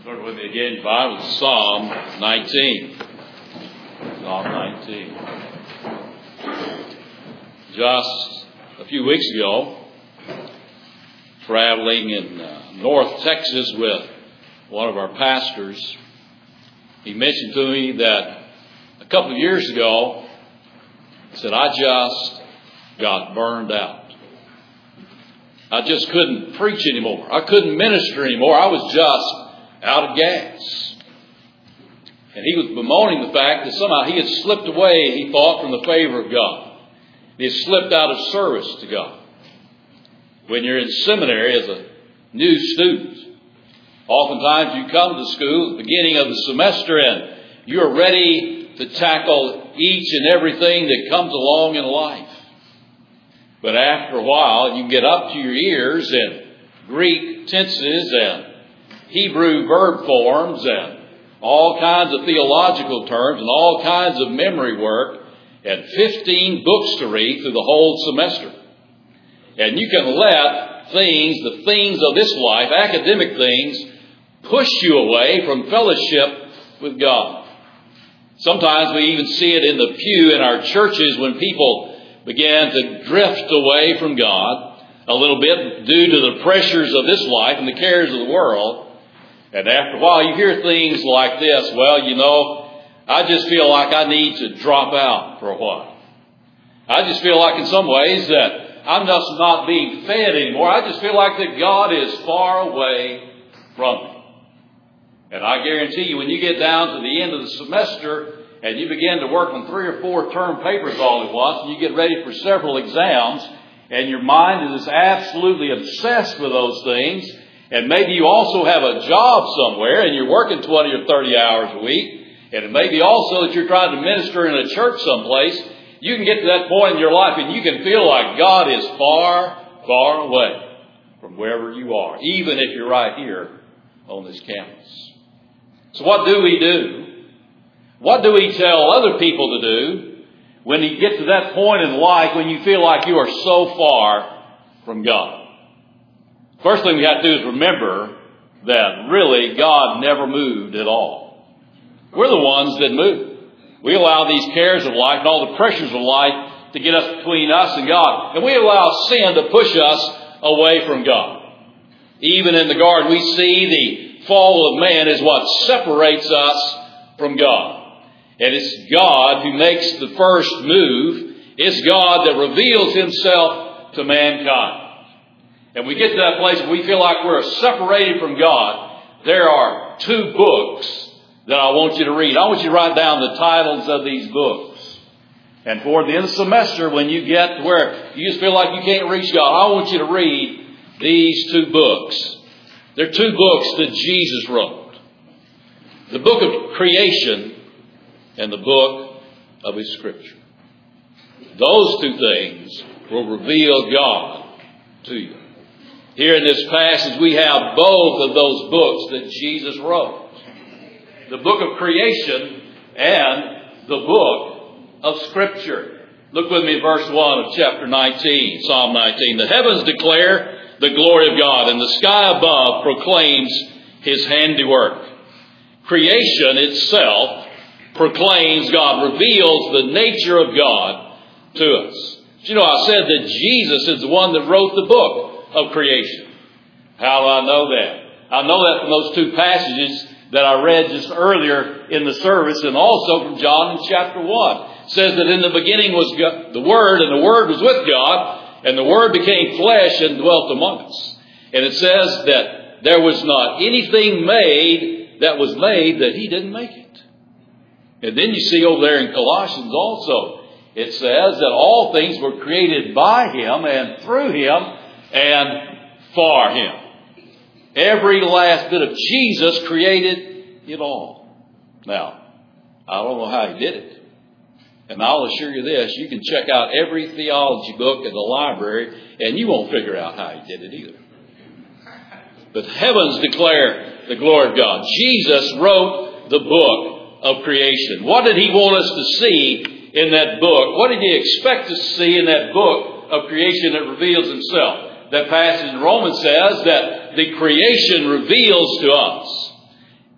Turn with me again, your Bible, to Psalm 19. Psalm 19. Just a few weeks ago, traveling in North Texas with one of our pastors, he mentioned to me that a couple of years ago, he said, I just got burned out. I just couldn't preach anymore. I couldn't minister anymore. I was just out of gas. And he was bemoaning the fact that somehow he had slipped away, he thought, from the favor of God. He had slipped out of service to God. When you're in seminary as a new student, oftentimes you come to school at the beginning of the semester and you're ready to tackle each and everything that comes along in life. But after a while, you get up to your ears in Greek tenses and Hebrew verb forms and all kinds of theological terms and all kinds of memory work and 15 books to read through the whole semester. And you can let the things of this life, academic things, push you away from fellowship with God. Sometimes we even see it in the pew in our churches when people began to drift away from God a little bit due to the pressures of this life and the cares of the world. And after a while you hear things like this, well, I just feel like I need to drop out for a while. I just feel like in some ways that I'm just not being fed anymore. I just feel like that God is far away from me. And I guarantee you, when you get down to the end of the semester and you begin to work on 3 or 4 term papers all at once, and you get ready for several exams, and your mind is absolutely obsessed with those things, and maybe you also have a job somewhere and you're working 20 or 30 hours a week, and it may be also that you're trying to minister in a church someplace, you can get to that point in your life and you can feel like God is far, far away from wherever you are, even if you're right here on this campus. So what do we do? What do we tell other people to do when you get to that point in life when you feel like you are so far from God? First thing we have to do is remember that really God never moved at all. We're the ones that move. We allow these cares of life and all the pressures of life to get us between us and God. And we allow sin to push us away from God. Even in the garden, we see the fall of man is what separates us from God. And it's God who makes the first move. It's God that reveals himself to mankind. And we get to that place where we feel like we're separated from God. There are 2 books that I want you to read. I want you to write down the titles of these books. And toward the end of the semester, when you get to where you just feel like you can't reach God, I want you to read these 2 books. They're 2 books that Jesus wrote. The book of creation and the book of his Scripture. Those 2 things will reveal God to you. Here in this passage, we have both of those books that Jesus wrote. The book of creation and the book of Scripture. Look with me at verse 1 of chapter 19, Psalm 19. The heavens declare the glory of God, and the sky above proclaims his handiwork. Creation itself proclaims God, reveals the nature of God to us. You know, I said that Jesus is the one that wrote the book of creation. How do I know that? I know that from those 2 passages that I read just earlier in the service, and also from John in chapter 1. It says that in the beginning was God, the Word, and the Word was with God, and the Word became flesh and dwelt among us. And it says that there was not anything made that was made that he didn't make it. And then you see over there in Colossians also, it says that all things were created by him and through him and for him. Every last bit of Jesus created it all. Now, I don't know how he did it. And I'll assure you this, you can check out every theology book in the library and you won't figure out how he did it either. But heavens declare the glory of God. Jesus wrote the book of creation. What did he want us to see in that book? What did he expect us to see in that book of creation that reveals himself? That passage in Romans says that the creation reveals to us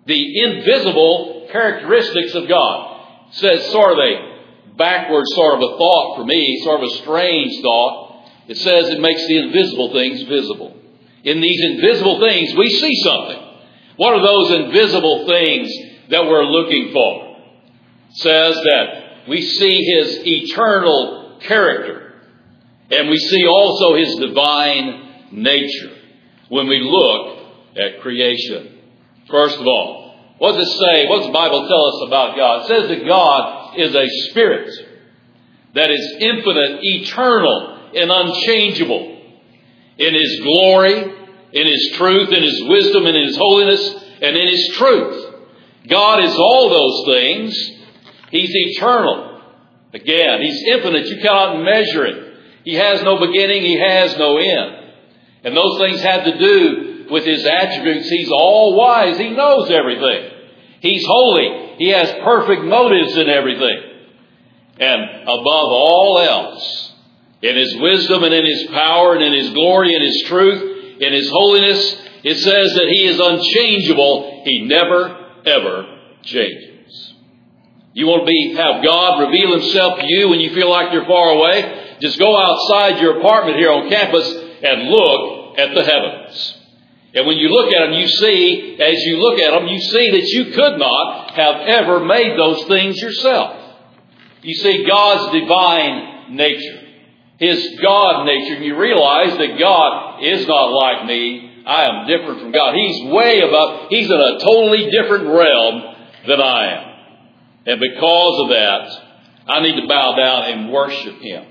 The invisible characteristics of God. It says sort of a backward sort of a thought for me, sort of a strange thought. It says it makes the invisible things visible. In these invisible things, we see something. What are those invisible things that we're looking for? It says that we see His eternal character. And we see also His divine nature when we look at creation. First of all, what does it say? What does the Bible tell us about God? It says that God is a spirit that is infinite, eternal, and unchangeable in His glory, in His truth, in His wisdom, and in His holiness, and in His truth. God is all those things. He's eternal. Again, He's infinite. You cannot measure it. He has no beginning. He has no end. And those things have to do with His attributes. He's all wise. He knows everything. He's holy. He has perfect motives in everything. And above all else, in His wisdom and in His power and in His glory and His truth, in His holiness, it says that He is unchangeable. He never, ever changes. You want to have God reveal Himself to you when you feel like you're far away? Just go outside your apartment here on campus and look at the heavens. And when you look at them, you see, as you look at them, you see that you could not have ever made those things yourself. You see God's divine nature, His God nature, and you realize that God is not like me. I am different from God. He's way above. He's in a totally different realm than I am. And because of that, I need to bow down and worship Him.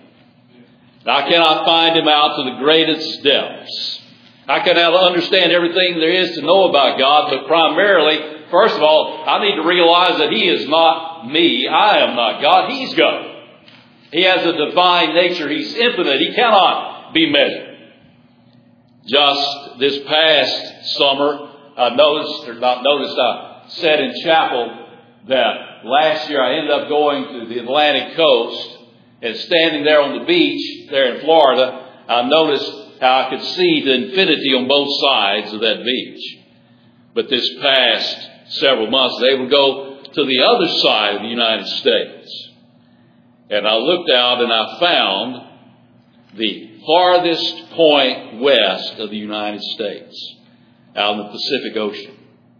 I cannot find Him out to the greatest depths. I cannot understand everything there is to know about God, but primarily, first of all, I need to realize that He is not me. I am not God. He's God. He has a divine nature. He's infinite. He cannot be measured. Just this past summer, I said in chapel that last year I ended up going to the Atlantic coast and standing there on the beach there in Florida, I noticed how I could see the infinity on both sides of that beach. But this past several months, I was able to go to the other side of the United States. And I looked out and I found the farthest point west of the United States, out in the Pacific Ocean.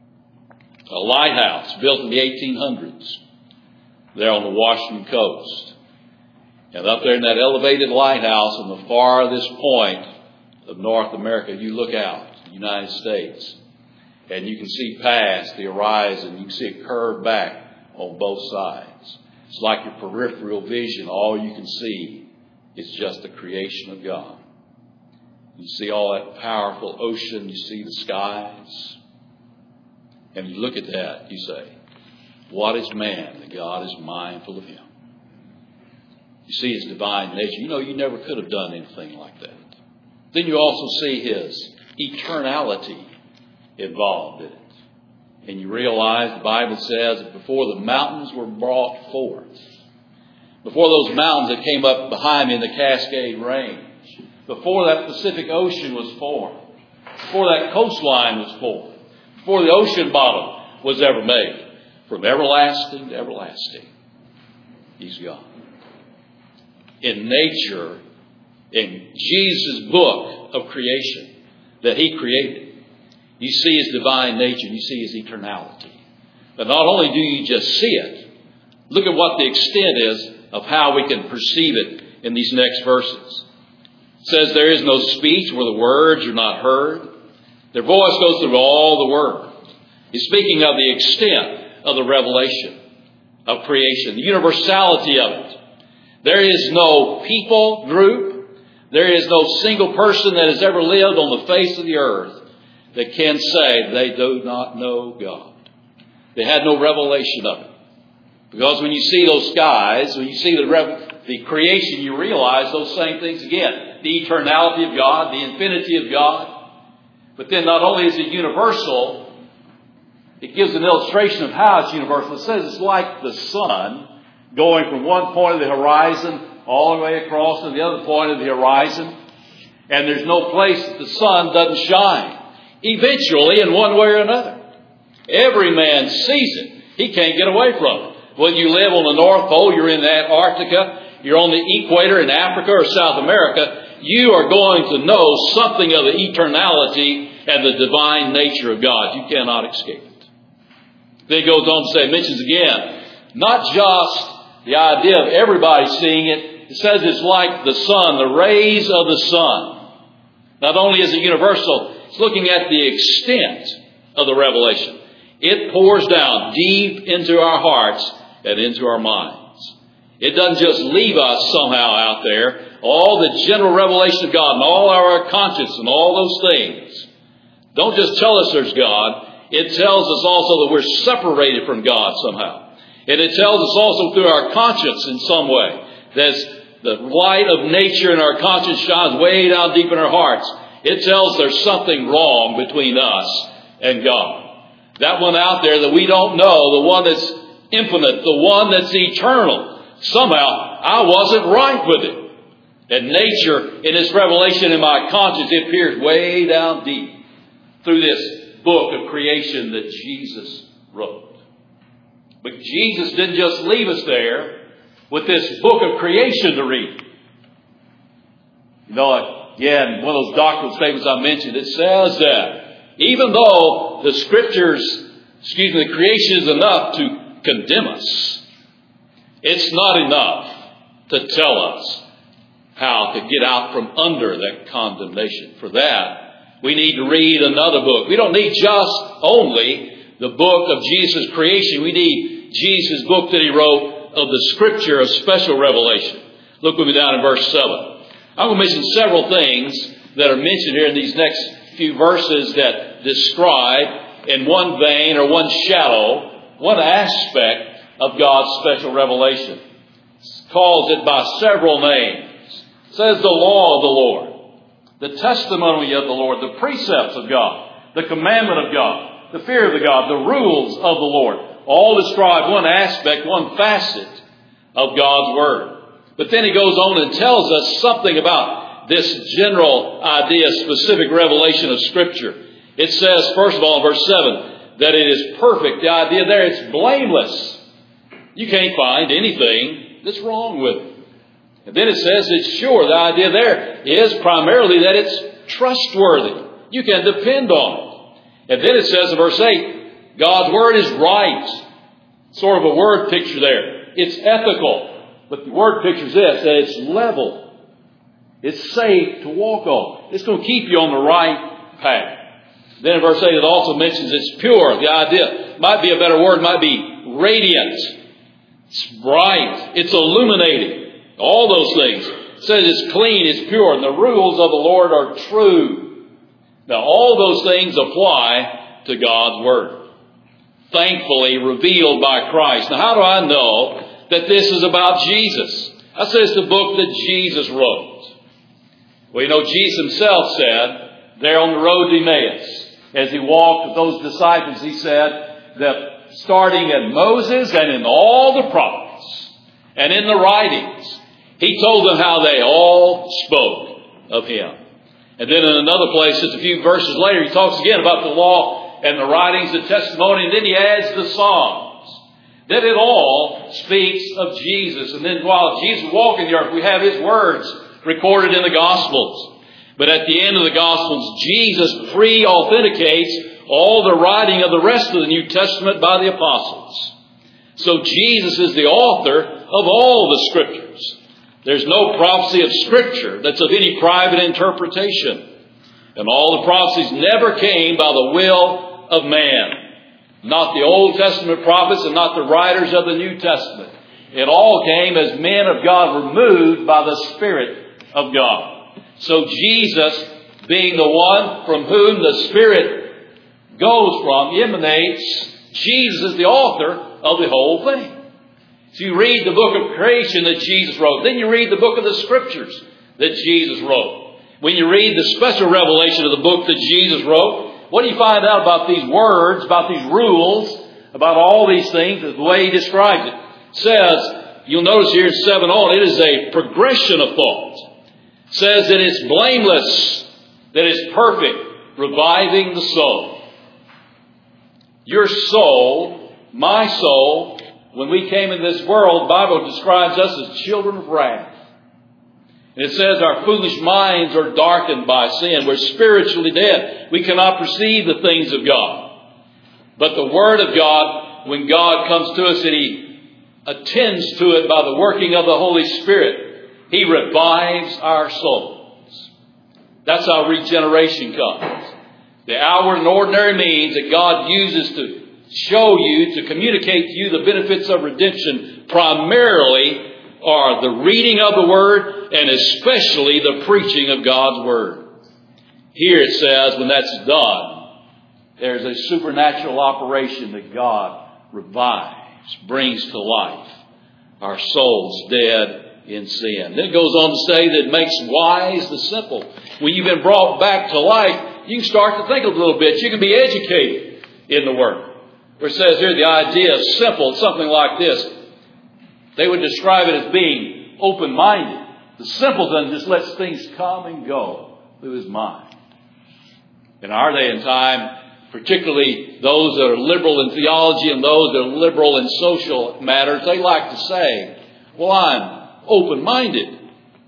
A lighthouse built in the 1800s there on the Washington coast. And up there in that elevated lighthouse on the farthest point of North America, you look out, the United States, and you can see past the horizon. You can see it curve back on both sides. It's like your peripheral vision. All you can see is just the creation of God. You see all that powerful ocean. You see the skies. And you look at that, you say, what is man that God is mindful of him? You see His divine nature. You know, you never could have done anything like that. Then you also see His eternality involved in it. And you realize the Bible says that before the mountains were brought forth, before those mountains that came up behind me in the Cascade Range, before that Pacific Ocean was formed, before that coastline was formed, before the ocean bottom was ever made, from everlasting to everlasting, He's God. In nature, in Jesus' book of creation that He created, you see His divine nature, you see His eternality. But not only do you just see it, look at what the extent is of how we can perceive it in these next verses. It says there is no speech where the words are not heard. Their voice goes through all the world. He's speaking of the extent of the revelation of creation, the universality of it. There is no people group. There is no single person that has ever lived on the face of the earth that can say they do not know God. They had no revelation of it. Because when you see those skies, when you see the creation, you realize those same things again. The eternality of God, the infinity of God. But then not only is it universal, it gives an illustration of how it's universal. It says it's like the sun going from one point of the horizon all the way across to the other point of the horizon. And there's no place that the sun doesn't shine. Eventually, in one way or another. Every man sees it. He can't get away from it. Whether you live on the North Pole, you're in Antarctica, you're on the equator in Africa or South America, you are going to know something of the eternality and the divine nature of God. You cannot escape it. Then he goes on to say, mentions again, not just the idea of everybody seeing it. It says it's like the sun, the rays of the sun. Not only is it universal, it's looking at the extent of the revelation. It pours down deep into our hearts and into our minds. It doesn't just leave us somehow out there. All the general revelation of God and all our conscience and all those things don't just tell us there's God. It tells us also that we're separated from God somehow. And it tells us also through our conscience in some way. There's the light of nature in our conscience shines way down deep in our hearts. It tells there's something wrong between us and God. That one out there that we don't know, the one that's infinite, the one that's eternal. Somehow, I wasn't right with it. And nature, in its revelation in my conscience, it appears way down deep through this book of creation that Jesus wrote. But Jesus didn't just leave us there with this book of creation to read. You know, again, one of those doctrinal statements I mentioned, it says that even though the Scriptures, the creation is enough to condemn us, it's not enough to tell us how to get out from under that condemnation. For that, we need to read another book. We don't need just only the book of Jesus' creation. We need Jesus' book that he wrote of the Scripture of special revelation. Look with me down in verse 7. I'm going to mention several things that are mentioned here in these next few verses that describe in one vein or one shadow, one aspect of God's special revelation. It calls it by several names. It says the law of the Lord, the testimony of the Lord, the precepts of God, the commandment of God, the fear of the God, the rules of the Lord. All describe one aspect, one facet of God's Word. But then he goes on and tells us something about this general idea, specific revelation of Scripture. It says, first of all, in verse 7, that it is perfect. The idea there, it's blameless. You can't find anything that's wrong with it. And then it says it's sure. The idea there is primarily that it's trustworthy. You can depend on it. And then it says in verse 8, God's Word is right. Sort of a word picture there. It's ethical. But the word picture is this, that it's level. It's safe to walk on. It's going to keep you on the right path. Then in verse 8 it also mentions it's pure. The idea might be a better word, might be radiant. It's bright. It's illuminating. All those things. It says it's clean, it's pure, and the rules of the Lord are true. Now all those things apply to God's Word. Thankfully revealed by Christ. Now how do I know that this is about Jesus? I say it's the book that Jesus wrote. Well, you know, Jesus himself said, there on the road to Emmaus, as he walked with those disciples, he said that starting in Moses and in all the prophets and in the writings, he told them how they all spoke of him. And then in another place, just a few verses later, he talks again about the law and the writings, the testimony, and then he adds the Psalms. That it all speaks of Jesus. And then while Jesus walked the earth, we have his words recorded in the Gospels. But at the end of the Gospels, Jesus pre-authenticates all the writing of the rest of the New Testament by the apostles. So Jesus is the author of all the Scriptures. There's no prophecy of Scripture that's of any private interpretation. And all the prophecies never came by the will of man. Not the Old Testament prophets and not the writers of the New Testament. It all came as men of God were moved by the Spirit of God. So Jesus, being the one from whom the Spirit goes from, emanates, Jesus is the author of the whole thing. So you read the book of creation that Jesus wrote. Then you read the book of the Scriptures that Jesus wrote. When you read the special revelation of the book that Jesus wrote, what do you find out about these words, about these rules, about all these things, the way he describes it? It says, you'll notice here in 7 on, it is a progression of thought. It says that it's blameless, that it's perfect, reviving the soul. Your soul, my soul, when we came into this world, the Bible describes us as children of wrath. And it says our foolish minds are darkened by sin. We're spiritually dead. We cannot perceive the things of God. But the Word of God, when God comes to us and He attends to it by the working of the Holy Spirit, He revives our souls. That's how regeneration comes. The outward and ordinary means that God uses to show you, to communicate to you the benefits of redemption, primarily are the reading of the Word and especially the preaching of God's Word. Here it says, when that's done, there's a supernatural operation that God revives, brings to life our souls dead in sin. Then it goes on to say that it makes wise the simple. When you've been brought back to life, you can start to think a little bit. You can be educated in the Word. Where it says here the idea of simple, something like this. They would describe it as being open-minded. The simpleton just lets things come and go through his mind. In our day and time, particularly those that are liberal in theology and those that are liberal in social matters, they like to say, well, I'm open-minded. And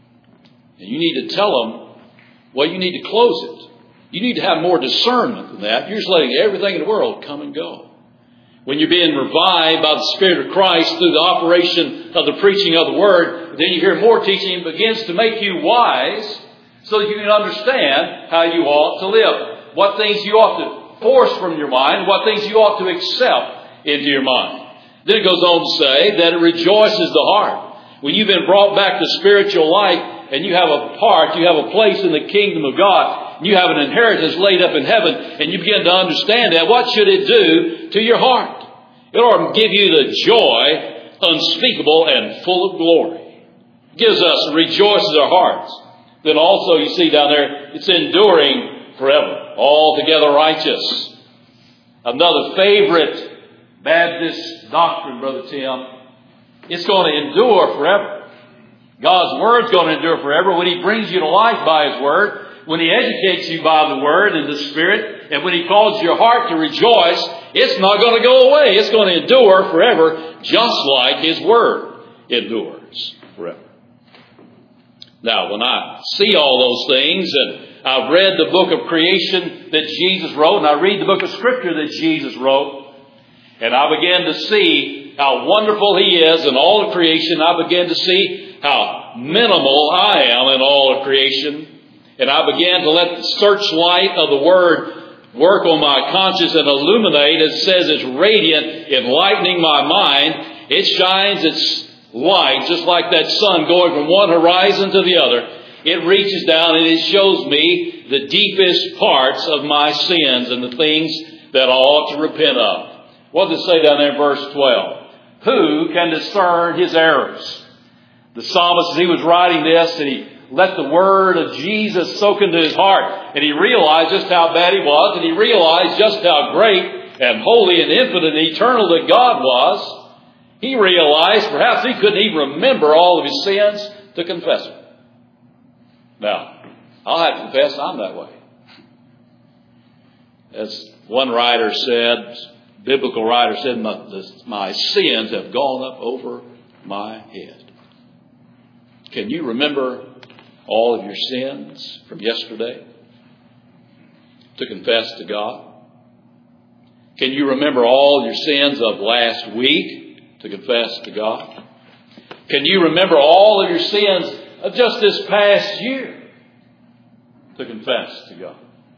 you need to tell them, well, you need to close it. You need to have more discernment than that. You're just letting everything in the world come and go. When you're being revived by the Spirit of Christ through the operation of the preaching of the Word, then you hear more teaching. It begins to make you wise so that you can understand how you ought to live. What things you ought to force from your mind, what things you ought to accept into your mind. Then it goes on to say that it rejoices the heart. When you've been brought back to spiritual life and you have a part, you have a place in the kingdom of God, you have an inheritance laid up in heaven, and you begin to understand that, what should it do to your heart? It ought to give you the joy unspeakable and full of glory. It gives us, rejoices our hearts. Then also you see down there, it's enduring forever, altogether righteous. Another favorite Baptist doctrine, Brother Tim, it's going to endure forever. God's Word's going to endure forever when He brings you to life by His Word. When He educates you by the Word and the Spirit, and when He calls your heart to rejoice, it's not going to go away. It's going to endure forever, just like His Word endures forever. Now, when I see all those things, and I've read the book of creation that Jesus wrote, and I read the book of Scripture that Jesus wrote, and I begin to see how wonderful He is in all of creation, I begin to see how minimal I am in all of creation. And I began to let the searchlight of the Word work on my conscience and illuminate. It says it's radiant, enlightening my mind. It shines its light just like that sun going from one horizon to the other. It reaches down and it shows me the deepest parts of my sins and the things that I ought to repent of. What does it say down there in verse 12? Who can discern his errors? The psalmist, as he was writing this, and he let the Word of Jesus soak into his heart. And he realized just how bad he was. And he realized just how great and holy and infinite and eternal that God was. He realized perhaps he couldn't even remember all of his sins to confess them. Now, I'll have to confess I'm that way. As one writer said, biblical writer said, my sins have gone up over my head. Can you remember all of your sins from yesterday to confess to God? Can you remember all your sins of last week to confess to God? Can you remember all of your sins of just this past year to confess to God?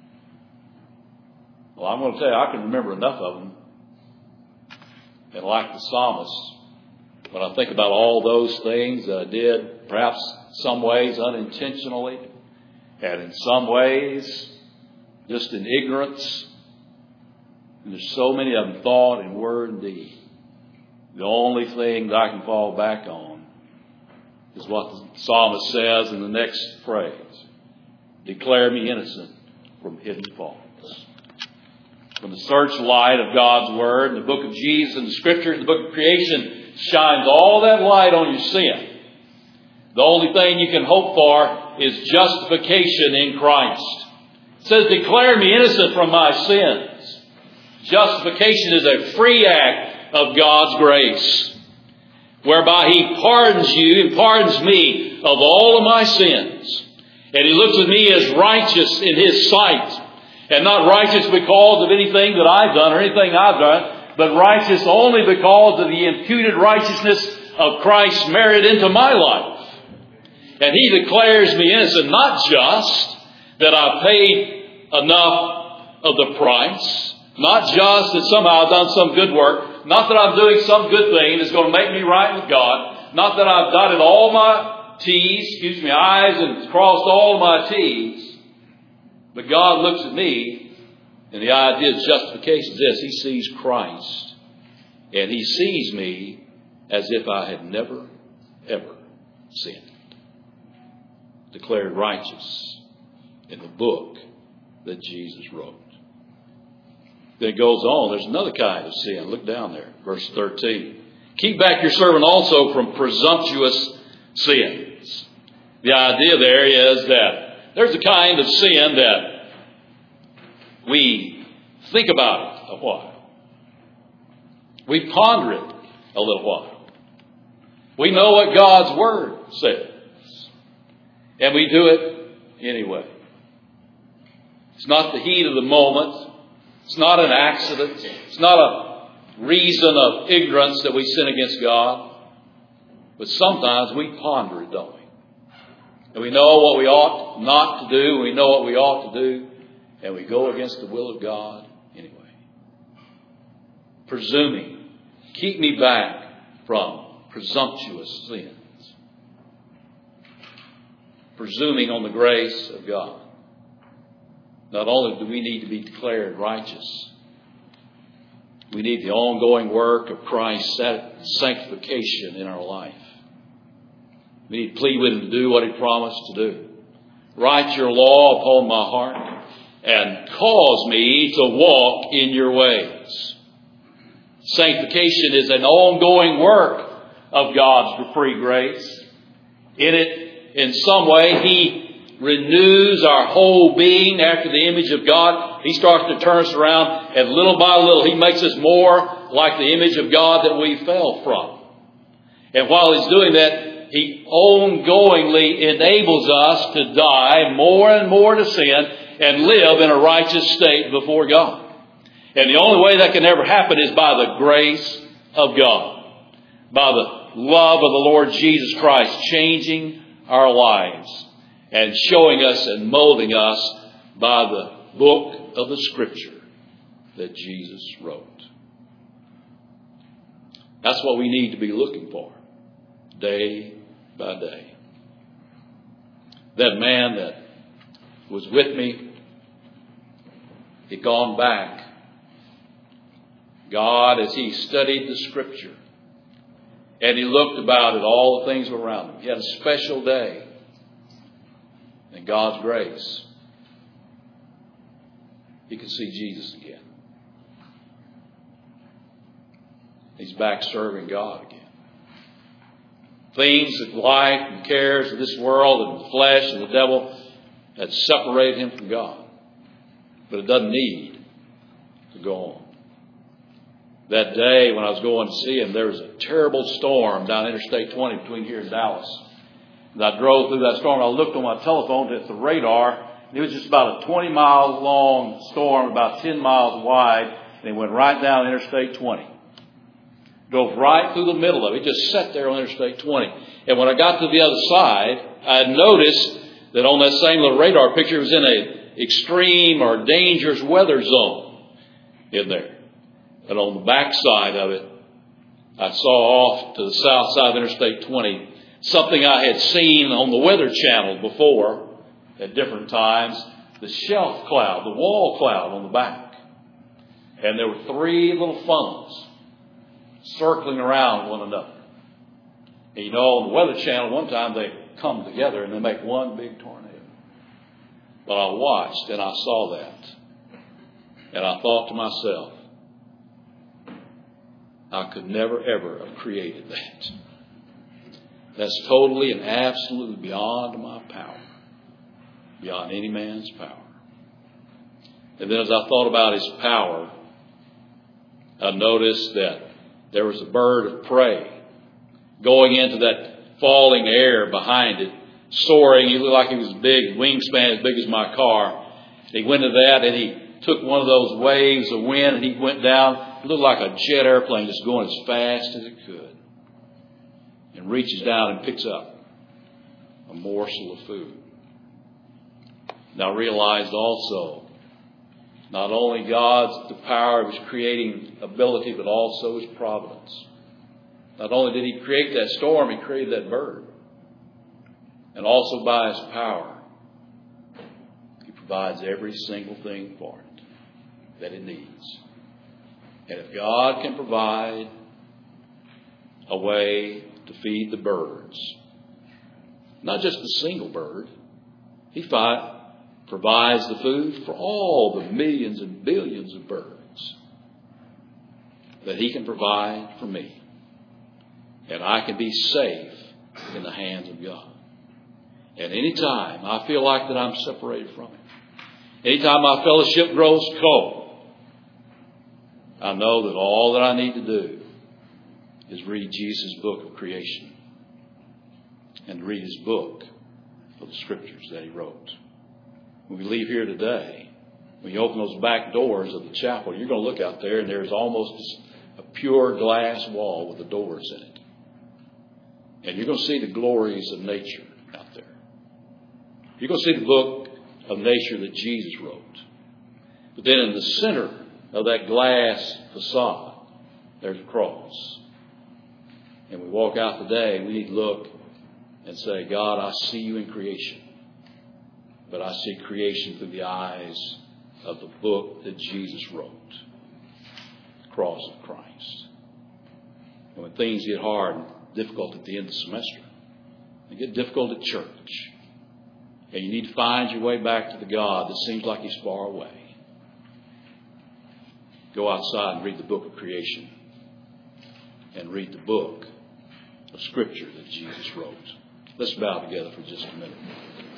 Well, I'm going to tell you, I can remember enough of them. And like the psalmist, when I think about all those things that I did, perhaps some ways unintentionally, and in some ways just in ignorance, and there's so many of them, thought and word and deed, the only thing that I can fall back on is what the psalmist says in the next phrase. Declare me innocent from hidden faults. When the searchlight of God's Word, and the book of Jesus and the Scriptures, the book of creation, shines all that light on your sin, the only thing you can hope for is justification in Christ. It says, declare me innocent from my sins. Justification is a free act of God's grace, whereby He pardons you and pardons me of all of my sins. And He looks at me as righteous in His sight. And not righteous because of anything that I've done or anything I've done, but righteous only because of the imputed righteousness of Christ's merit into my life. And He declares me innocent, not just that I paid enough of the price, not just that somehow I've done some good work, not that I'm doing some good thing that's going to make me right with God, not that I've dotted all my I's and crossed all my T's. But God looks at me, and the idea of justification is this. He sees Christ, and He sees me as if I had never, ever sinned. Declared righteous in the book that Jesus wrote. Then it goes on. There's another kind of sin. Look down there, verse 13. Keep back your servant also from presumptuous sins. The idea there is that there's a kind of sin that we think about it a while. We ponder it a little while. We know what God's Word says. And we do it anyway. It's not the heat of the moment. It's not an accident. It's not a reason of ignorance that we sin against God. But sometimes we ponder it, don't we? And we know what we ought not to do. We know what we ought to do. And we go against the will of God anyway. Presuming. Keep me back from presumptuous sins. Presuming on the grace of God. Not only do we need to be declared righteous, we need the ongoing work of Christ's sanctification in our life. We need to plead with Him to do what He promised to do. Write your law upon my heart and cause me to walk in your ways. Sanctification is an ongoing work of God's free grace. In it, in some way, He renews our whole being after the image of God. He starts to turn us around, and little by little He makes us more like the image of God that we fell from. And while He's doing that, He ongoingly enables us to die more and more to sin and live in a righteous state before God. And the only way that can ever happen is by the grace of God. By the love of the Lord Jesus Christ changing our lives and showing us and molding us by the book of the Scripture that Jesus wrote. That's what we need to be looking for day by day. That man that was with me, he'd gone back. God, as he studied the Scripture and he looked about at all the things around him, he had a special day in God's grace. He could see Jesus again. He's back serving God again. Things of life and cares of this world and the flesh and the devil had separated him from God. But it doesn't need to go on. That day when I was going to see him, there was a terrible storm down Interstate 20 between here and Dallas. And I drove through that storm. I looked on my telephone at the radar. And it was just about a 20-mile long storm, about 10 miles wide. And it went right down Interstate 20. Drove right through the middle of it. It just sat there on Interstate 20. And when I got to the other side, I had noticed that on that same little radar picture, it was in an extreme or dangerous weather zone in there. And on the back side of it, I saw off to the south side of Interstate 20 something I had seen on the Weather Channel before at different times. The shelf cloud, the wall cloud on the back. And there were three little funnels circling around one another. And you know, on the Weather Channel, one time they come together and they make one big tornado. But I watched and I saw that. And I thought to myself, I could never, ever have created that. That's totally and absolutely beyond my power. Beyond any man's power. And then as I thought about his power, I noticed that there was a bird of prey going into that falling air behind it, soaring. He looked like he was big, wingspan as big as my car. He went to that and he took one of those waves of wind and he went down. It looked like a jet airplane just going as fast as it could. And reaches down and picks up a morsel of food. Now I realized also, not only God's the power of His creating ability, but also His providence. Not only did He create that storm, He created that bird. And also by His power, He provides every single thing for it that it needs. And if God can provide a way to feed the birds, not just the single bird, He provides the food for all the millions and billions of birds that He can provide for me. And I can be safe in the hands of God. And anytime I feel like that I'm separated from Him, anytime my fellowship grows cold, I know that all that I need to do is read Jesus' book of creation and read His book of the Scriptures that He wrote. When we leave here today, when you open those back doors of the chapel, you're going to look out there and there's almost a pure glass wall with the doors in it. And you're going to see the glories of nature out there. You're going to see the book of nature that Jesus wrote. But then in the center of that glass facade, there's a cross. And we walk out today, we need to look and say, God, I see You in creation. But I see creation through the eyes of the book that Jesus wrote. The cross of Christ. And when things get hard and difficult at the end of the semester, they get difficult at church, and you need to find your way back to the God that seems like He's far away, go outside and read the book of creation and read the book of Scripture that Jesus wrote. Let's bow together for just a minute.